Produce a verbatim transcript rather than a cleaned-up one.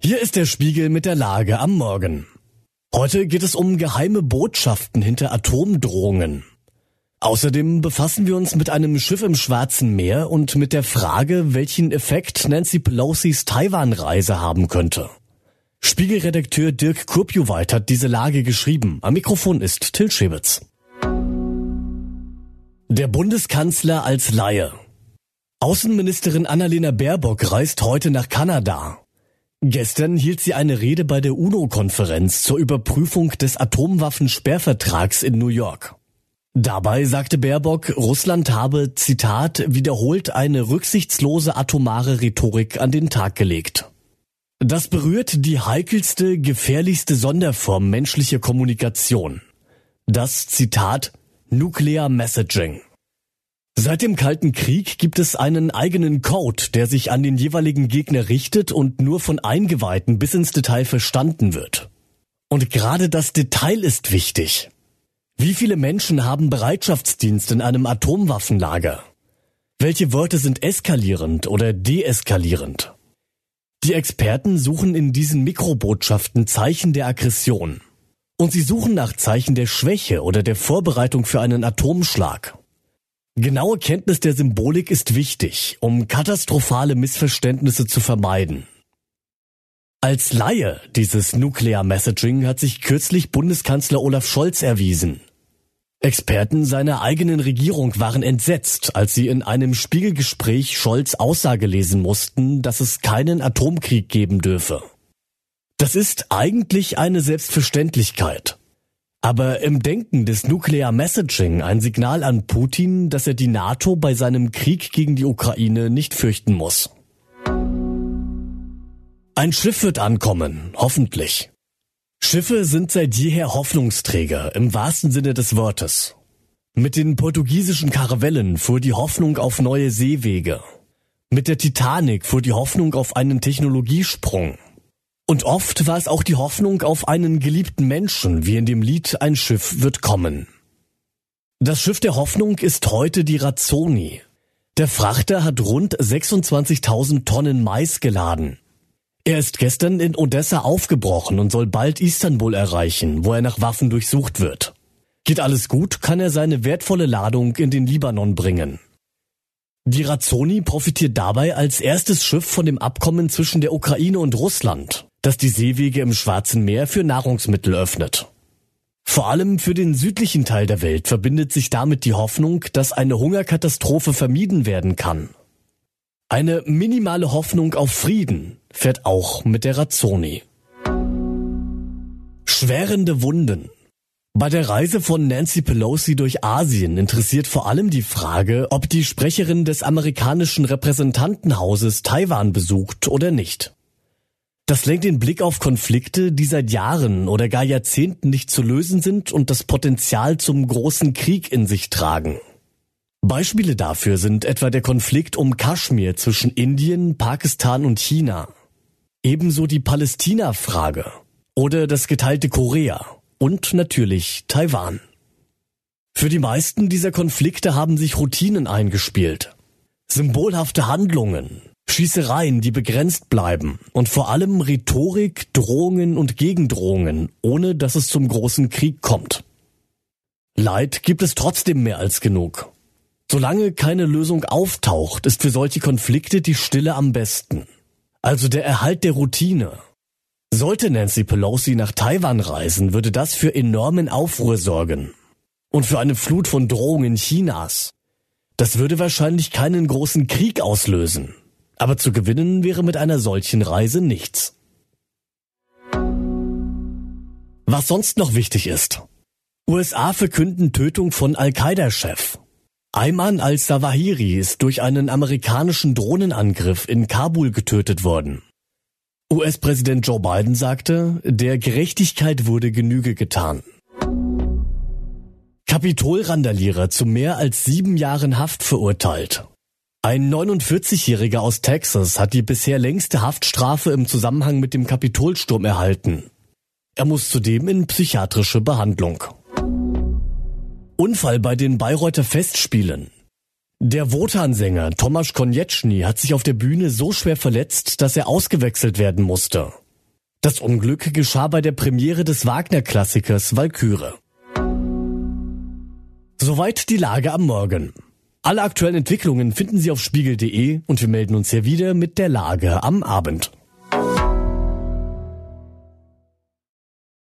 Hier ist der Spiegel mit der Lage am Morgen. Heute geht es um geheime Botschaften hinter Atomdrohungen. Außerdem befassen wir uns mit einem Schiff im Schwarzen Meer und mit der Frage, welchen Effekt Nancy Pelosis Taiwan-Reise haben könnte. Spiegelredakteur Dirk Kurpjuweit hat diese Lage geschrieben. Am Mikrofon ist Till Schewitz. Der Bundeskanzler als Laie. Außenministerin Annalena Baerbock reist heute nach Kanada. Gestern hielt sie eine Rede bei der UNO-Konferenz zur Überprüfung des Atomwaffensperrvertrags in New York. Dabei sagte Baerbock, Russland habe, Zitat, wiederholt eine rücksichtslose atomare Rhetorik an den Tag gelegt. Das berührt die heikelste, gefährlichste Sonderform menschlicher Kommunikation. Das, Zitat, Nuclear Messaging. Seit dem Kalten Krieg gibt es einen eigenen Code, der sich an den jeweiligen Gegner richtet und nur von Eingeweihten bis ins Detail verstanden wird. Und gerade das Detail ist wichtig. Wie viele Menschen haben Bereitschaftsdienst in einem Atomwaffenlager? Welche Wörter sind eskalierend oder deeskalierend? Die Experten suchen in diesen Mikrobotschaften Zeichen der Aggression. Und sie suchen nach Zeichen der Schwäche oder der Vorbereitung für einen Atomschlag. Genaue Kenntnis der Symbolik ist wichtig, um katastrophale Missverständnisse zu vermeiden. Als Laie dieses Nuclear Messaging hat sich kürzlich Bundeskanzler Olaf Scholz erwiesen. Experten seiner eigenen Regierung waren entsetzt, als sie in einem Spiegelgespräch Scholz Aussage lesen mussten, dass es keinen Atomkrieg geben dürfe. Das ist eigentlich eine Selbstverständlichkeit. Aber im Denken des Nuclear Messaging ein Signal an Putin, dass er die NATO bei seinem Krieg gegen die Ukraine nicht fürchten muss. Ein Schiff wird ankommen, hoffentlich. Schiffe sind seit jeher Hoffnungsträger, im wahrsten Sinne des Wortes. Mit den portugiesischen Karavellen fuhr die Hoffnung auf neue Seewege. Mit der Titanic fuhr die Hoffnung auf einen Technologiesprung. Und oft war es auch die Hoffnung auf einen geliebten Menschen, wie in dem Lied Ein Schiff wird kommen. Das Schiff der Hoffnung ist heute die Razzoni. Der Frachter hat rund sechsundzwanzigtausend Tonnen Mais geladen. Er ist gestern in Odessa aufgebrochen und soll bald Istanbul erreichen, wo er nach Waffen durchsucht wird. Geht alles gut, kann er seine wertvolle Ladung in den Libanon bringen. Die Razzoni profitiert dabei als erstes Schiff von dem Abkommen zwischen der Ukraine und Russland, das die Seewege im Schwarzen Meer für Nahrungsmittel öffnet. Vor allem für den südlichen Teil der Welt verbindet sich damit die Hoffnung, dass eine Hungerkatastrophe vermieden werden kann. Eine minimale Hoffnung auf Frieden fährt auch mit der Razzoni. Schwerende Wunden. Bei der Reise von Nancy Pelosi durch Asien interessiert vor allem die Frage, ob die Sprecherin des amerikanischen Repräsentantenhauses Taiwan besucht oder nicht. Das lenkt den Blick auf Konflikte, die seit Jahren oder gar Jahrzehnten nicht zu lösen sind und das Potenzial zum großen Krieg in sich tragen. Beispiele dafür sind etwa der Konflikt um Kaschmir zwischen Indien, Pakistan und China. Ebenso die Palästina-Frage oder das geteilte Korea. Und natürlich Taiwan. Für die meisten dieser Konflikte haben sich Routinen eingespielt. Symbolhafte Handlungen, Schießereien, die begrenzt bleiben und vor allem Rhetorik, Drohungen und Gegendrohungen, ohne dass es zum großen Krieg kommt. Leid gibt es trotzdem mehr als genug. Solange keine Lösung auftaucht, ist für solche Konflikte die Stille am besten. Also der Erhalt der Routine. Sollte Nancy Pelosi nach Taiwan reisen, würde das für enormen Aufruhr sorgen. Und für eine Flut von Drohungen Chinas. Das würde wahrscheinlich keinen großen Krieg auslösen. Aber zu gewinnen wäre mit einer solchen Reise nichts. Was sonst noch wichtig ist. U S A verkünden Tötung von Al-Qaida-Chef. Ayman al-Zawahiri ist durch einen amerikanischen Drohnenangriff in Kabul getötet worden. U S-Präsident Joe Biden sagte, der Gerechtigkeit wurde Genüge getan. Kapitol-Randalierer zu mehr als sieben Jahren Haft verurteilt. Ein neunundvierzigjähriger aus Texas hat die bisher längste Haftstrafe im Zusammenhang mit dem Kapitolsturm erhalten. Er muss zudem in psychiatrische Behandlung. Unfall bei den Bayreuther Festspielen. Der Wotan-Sänger Tomasz Konieczny hat sich auf der Bühne so schwer verletzt, dass er ausgewechselt werden musste. Das Unglück geschah bei der Premiere des Wagner-Klassikers Walküre. Soweit die Lage am Morgen. Alle aktuellen Entwicklungen finden Sie auf spiegel punkt de und wir melden uns hier wieder mit der Lage am Abend.